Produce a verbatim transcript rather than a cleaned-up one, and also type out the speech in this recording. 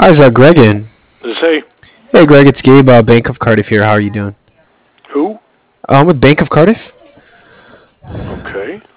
Hi, is that Greg in? Say, Hey, Greg, it's Gabe, uh, Bank of Cardiff here. How are you doing? who? Um, with Bank of Cardiff. Okay.